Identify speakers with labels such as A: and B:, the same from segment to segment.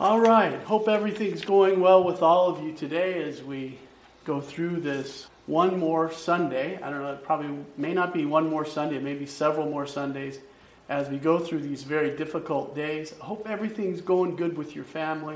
A: All right. Hope everything's going well with all of you today as we go through this one more Sunday. I don't know, it probably may not be one more Sunday, it may be several more Sundays as we go through these very difficult days. I hope everything's going good with your family.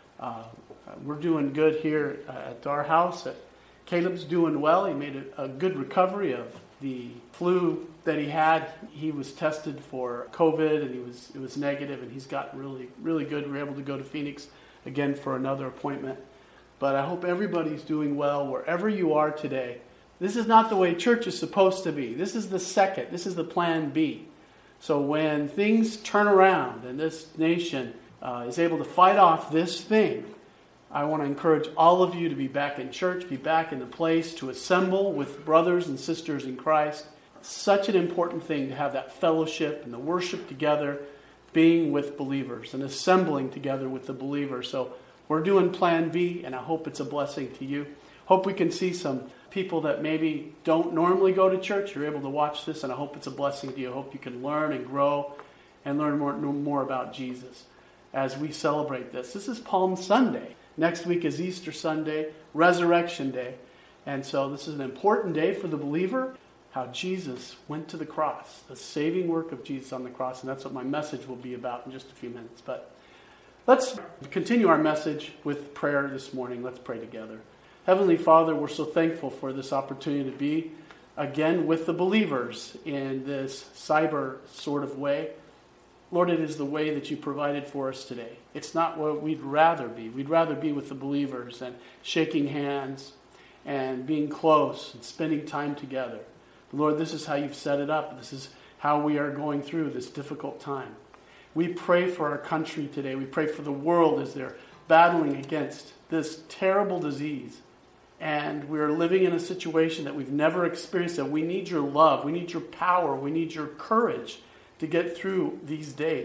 A: We're doing good here at our house. Caleb's doing well. He made a good recovery of the flu that he had. He was tested for COVID and it was negative, and he's gotten really, really good. We're able to go to Phoenix again for another appointment. But I hope everybody's doing well wherever you are today. This is not the way church is supposed to be. This is the plan B. So when things turn around and this nation is able to fight off this thing, I want to encourage all of you to be back in church, be back in the place to assemble with brothers and sisters in Christ. Such an important thing to have that fellowship and the worship together, being with believers and assembling together with the believers. So we're doing Plan B, and I hope it's a blessing to you. Hope we can see some people that maybe don't normally go to church. You're able to watch this, and I hope it's a blessing to you. I hope you can learn and grow and learn more about Jesus as we celebrate this. This is Palm Sunday. Next week is Easter Sunday, Resurrection Day. And so this is an important day for the believer, how Jesus went to the cross, the saving work of Jesus on the cross. And that's what my message will be about in just a few minutes. But let's continue our message with prayer this morning. Let's pray together. Heavenly Father, we're so thankful for this opportunity to be again with the believers in this cyber sort of way. Lord, it is the way that you provided for us today. It's not what we'd rather be. We'd rather be with the believers and shaking hands and being close and spending time together. Lord, this is how you've set it up. This is how we are going through this difficult time. We pray for our country today. We pray for the world as they're battling against this terrible disease. And we're living in a situation that we've never experienced. And we need your love. We need your power. We need your courage to get through these days.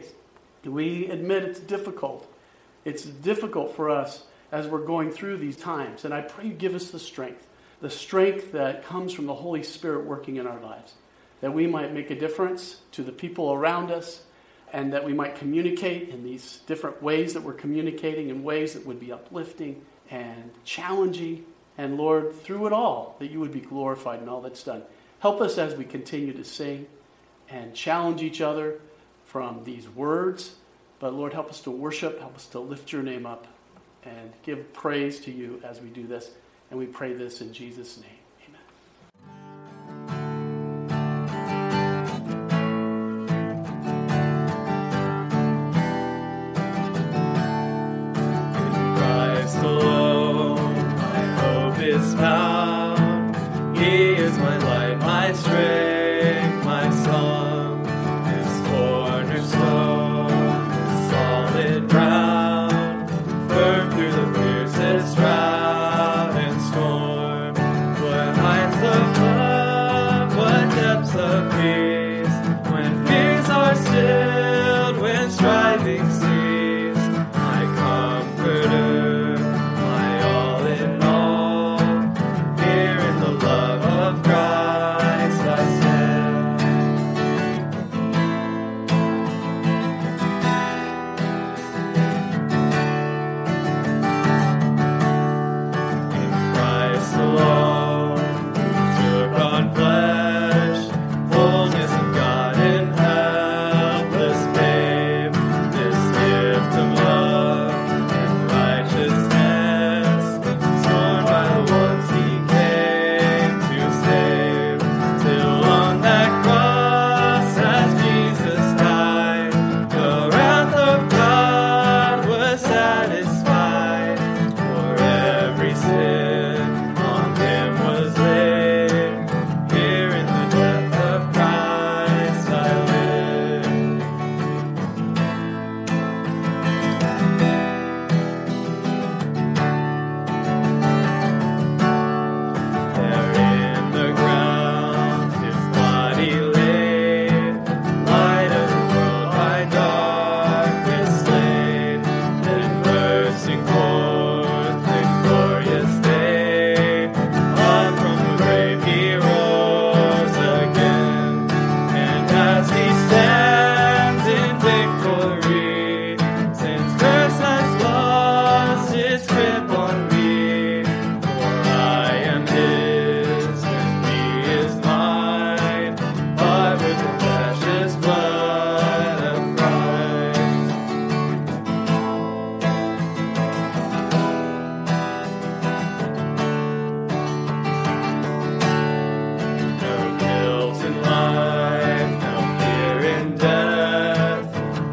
A: We admit it's difficult. It's difficult for us as we're going through these times. And I pray you give us the strength that comes from the Holy Spirit working in our lives, that we might make a difference to the people around us, and that we might communicate in these different ways that we're communicating, in ways that would be uplifting and challenging. And Lord, through it all, that you would be glorified in all that's done. Help us as we continue to sing and challenge each other from these words. But Lord, help us to worship, help us to lift your name up and give praise to you as we do this. And we pray this in Jesus' name.
B: Is found. He is my light, my strength, my song. His cornerstone is solid ground, firm through the fiercest drought and storm. What heights of love, what depths of peace, when fears are stilled, when striving cease, my comforter. This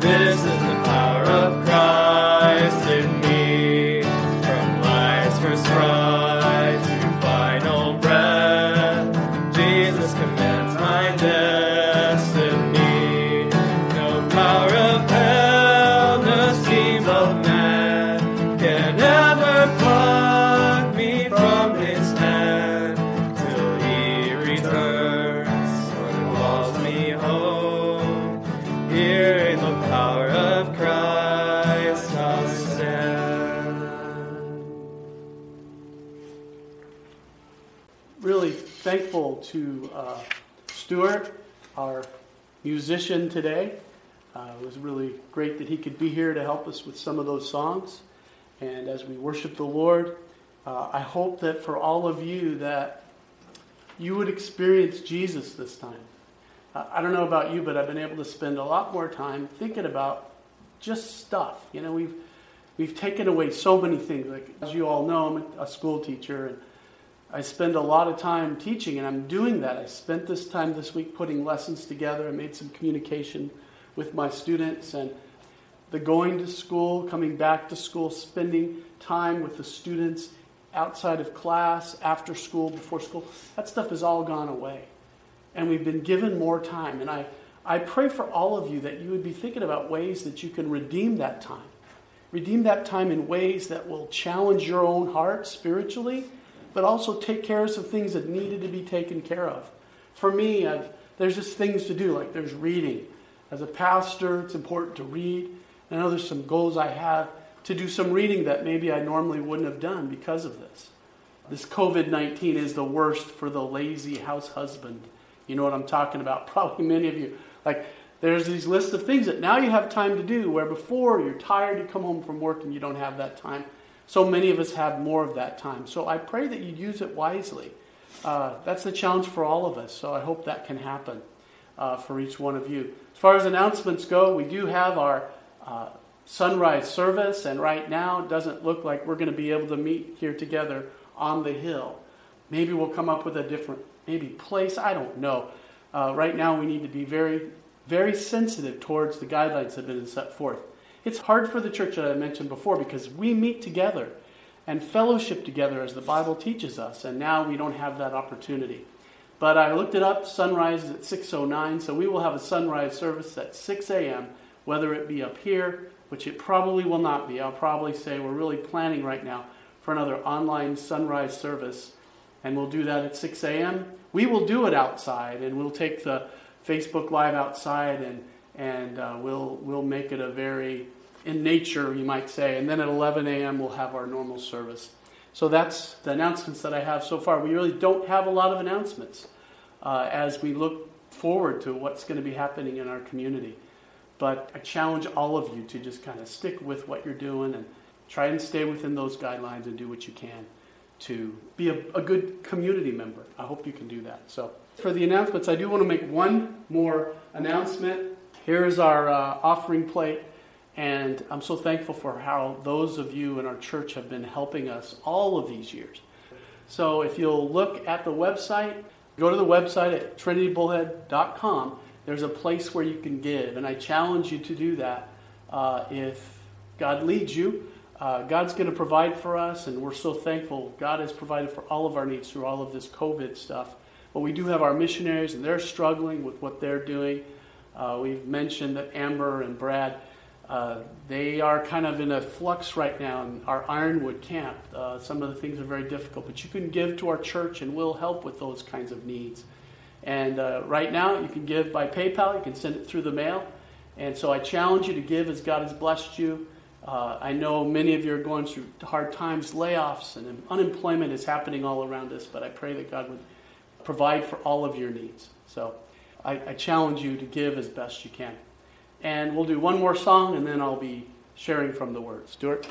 B: This is the power of Christ in me. From life's first cry to final breath, Jesus commands my destiny. No power of hell, no schemes of man can ever pluck me from his hand till he returns or calls me home. Here in the power of Christ I'll stand.
A: Really thankful to Stuart, our musician today. It was really great that he could be here to help us with some of those songs. And as we worship the Lord, I hope that for all of you that you would experience Jesus this time. I don't know about you, but I've been able to spend a lot more time thinking about just stuff. You know, we've taken away so many things. Like, as you all know, I'm a school teacher, and I spend a lot of time teaching, and I'm doing that. I spent this time this week putting lessons together. I made some communication with my students, and the going to school, coming back to school, spending time with the students outside of class, after school, before school, that stuff has all gone away. And we've been given more time. And I pray for all of you that you would be thinking about ways that you can redeem that time. Redeem that time in ways that will challenge your own heart spiritually, but also take care of some things that needed to be taken care of. For me, there's just things to do, like there's reading. As a pastor, it's important to read. I know there's some goals I have to do some reading that maybe I normally wouldn't have done because of this. This COVID-19 is the worst for the lazy house husband. You know what I'm talking about? Probably many of you. Like, there's these lists of things that now you have time to do, where before you're tired, you come home from work and you don't have that time. So many of us have more of that time. So I pray that you use it wisely. That's the challenge for all of us. So I hope that can happen for each one of you. As far as announcements go, we do have our sunrise service, and right now it doesn't look like we're going to be able to meet here together on the hill. Maybe we'll come up with a different place. I don't know. Right now we need to be very, very sensitive towards the guidelines that have been set forth. It's hard for the church that I mentioned before because we meet together and fellowship together as the Bible teaches us, and now we don't have that opportunity. But I looked it up. Sunrise is at 6:09, so we will have a sunrise service at 6 a.m., whether it be up here, which it probably will not be. I'll probably say we're really planning right now for another online sunrise service, and we'll do that at 6 a.m. We will do it outside, and we'll take the Facebook Live outside, and we'll make it a very in nature, you might say. And then at 11 a.m. we'll have our normal service. So that's the announcements that I have so far. We really don't have a lot of announcements as we look forward to what's going to be happening in our community. But I challenge all of you to just kind of stick with what you're doing and try and stay within those guidelines and do what you can to be a good community member. I hope you can do that. So for the announcements, I do want to make one more announcement. Here's our offering plate. And I'm so thankful for how those of you in our church have been helping us all of these years. So if you'll look at the website, go to the website at trinitybullhead.com. There's a place where you can give. And I challenge you to do that if God leads you. God's going to provide for us, and we're so thankful. God has provided for all of our needs through all of this COVID stuff. But we do have our missionaries, and they're struggling with what they're doing. We've mentioned that Amber and Brad, they are kind of in a flux right now in our Ironwood camp. Some of the things are very difficult, but you can give to our church and we'll help with those kinds of needs. And right now you can give by PayPal. You can send it through the mail. And so I challenge you to give as God has blessed you. I know many of you are going through hard times, layoffs, and unemployment is happening all around us, but I pray that God would provide for all of your needs. So I challenge you to give as best you can. And we'll do one more song, and then I'll be sharing from the Word. Stuart?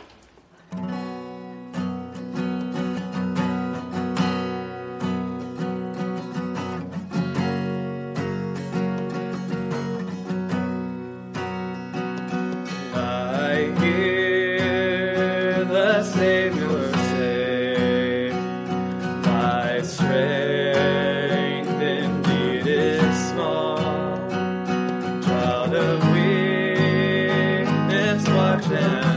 B: I hear the Savior say, my strength indeed is small. Child of weakness, them.